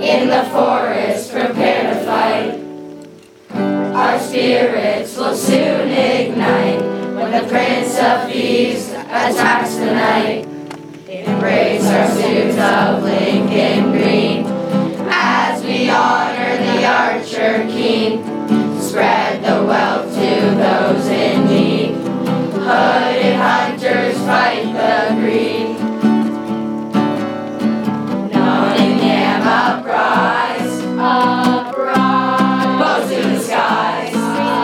In the forest, prepare to fight. Our spirits will soon ignite when the Prince of Thieves attacks the night. Embrace our suits of Lincoln green as we honor the archer keen. Spread the wealth to those in need. Hooded hunters fight the greed. Nottingham uprise, uprise, bows to the skies.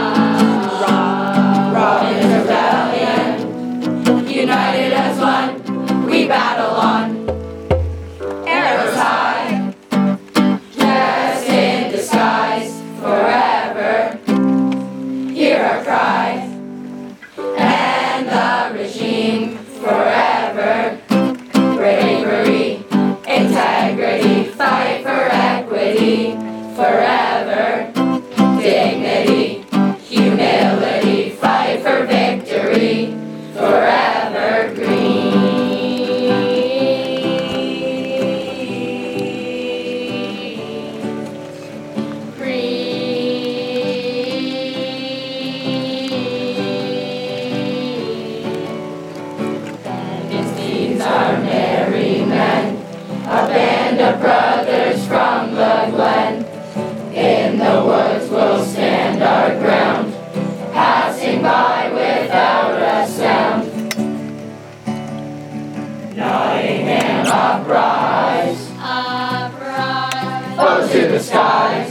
Robin's rebellion, united as one, we battle on. Arrows high, dressed in disguise, forever hear our cry. And the regime forever, bravery, integrity, fight for equity, forever, dignity, humility, fight for victory, forever green. These are merry men, a band of brothers from the glen. In the woods we'll stand our ground, passing by without a sound. Nottingham uprise, uprise, bows to the skies.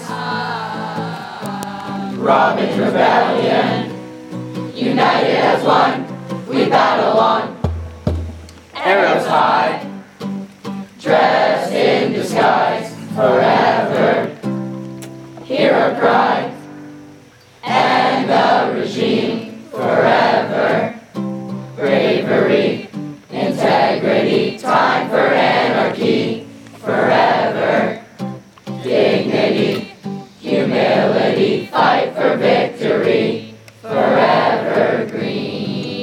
Robin's rebellion, united as one, we battle on. Arrows high, dressed in disguise, forever hear our cry. And the regime forever, bravery, integrity, time for anarchy, forever, dignity, humility, fight for victory, forever green.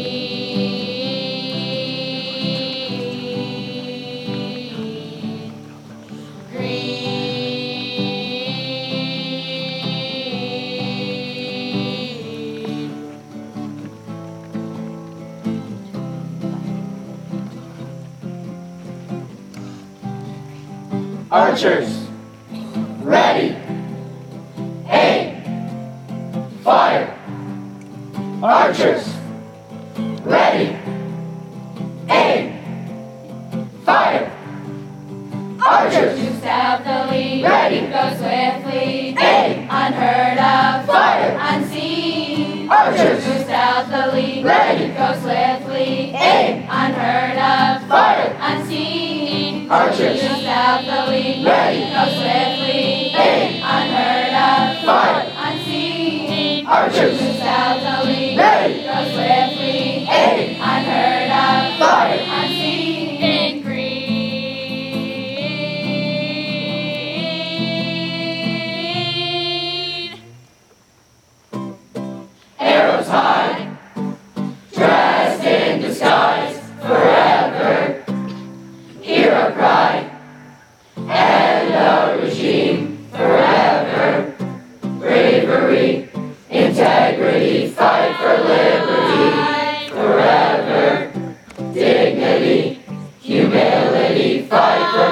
Archers, ready, aim, fire. Archers, ready, aim, fire. Archers, You stab the lead, ready, go swiftly, aim, unheard of, fire. unseen. Archers, You stab the lead, ready, go swiftly, aim, unheard of, fire. unseen. Archers, You stab the lead, ready, go swiftly, aim, unheard of, fire. unseen. Archers, You stab the lead, ready, go swiftly, aim, unheard of, fire. unseen. Green. Arrows high, dressed in disguise, forever hear our cry. And the regime forever, bravery, integrity, fight for liberty, forever, dignity, humility, fight for